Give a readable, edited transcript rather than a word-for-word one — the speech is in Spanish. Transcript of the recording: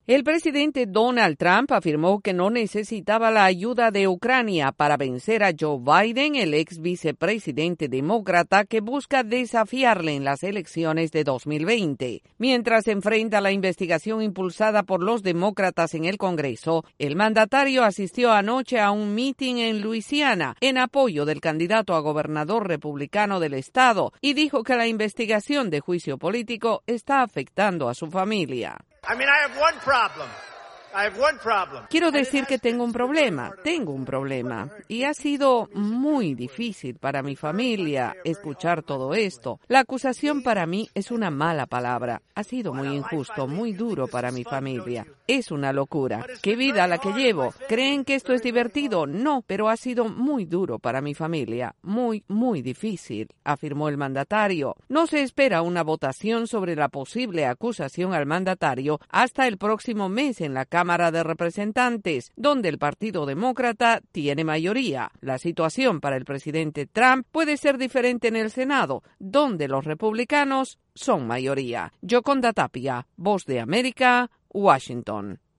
El presidente Donald Trump afirmó que no necesitaba la ayuda de Ucrania para vencer a Joe Biden, el ex vicepresidente demócrata que busca desafiarle en las elecciones de 2020. Mientras enfrenta la investigación impulsada por los demócratas en el Congreso, el mandatario asistió anoche a un mitin en Luisiana en apoyo del candidato a gobernador republicano del estado y dijo que la investigación de juicio político está afectando a su familia. Quiero decir que tengo un problema, y ha sido muy difícil para mi familia escuchar todo esto. La acusación para mí es una mala palabra, ha sido muy injusto, muy duro para mi familia. Es una locura. ¿Qué vida la que llevo? ¿Creen que esto es divertido? No, pero ha sido muy duro para mi familia, muy, muy difícil, afirmó el mandatario. No se espera una votación sobre la posible acusación al mandatario hasta el próximo mes en la Cámara de Representantes, donde el Partido Demócrata tiene mayoría. La situación para el presidente Trump puede ser diferente en el Senado, donde los republicanos son mayoría. Yoconda Tapia, Voz de América, Washington.